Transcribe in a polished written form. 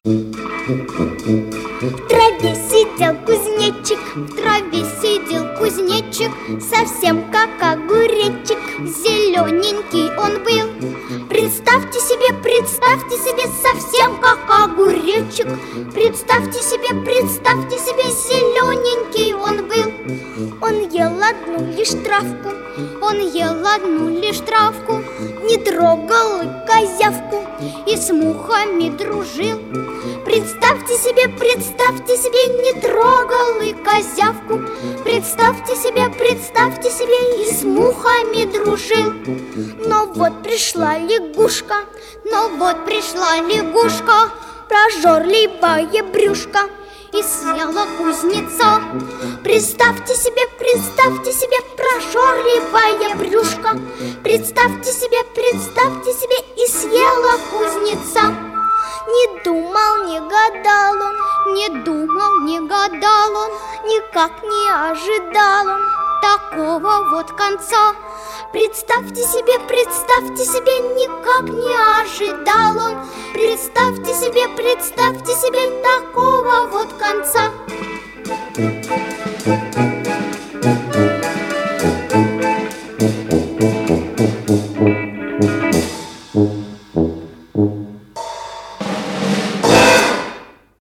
В траве сидел кузнечик, в траве сидел кузнечик, совсем как огуречек, зелененький он был. Представьте себе, совсем как огуречек. Представьте себе, зелененький он был. Он ел одну лишь травку, он ел одну лишь травку, не трогал и козявку и с мухами дружил. Представьте себе, не трогал и козявку. Представьте себе, и с мухами дружил. Но вот пришла лягушка, прожорливая брюшка, и съела кузнеца. Представьте себе, прожорливая брюшка. Представьте себе, и съела кузнеца. Не думал, не гадал он, никак не ожидал он такого вот конца. Представьте себе, никак не ожидал он. Представьте себе, такого вот конца.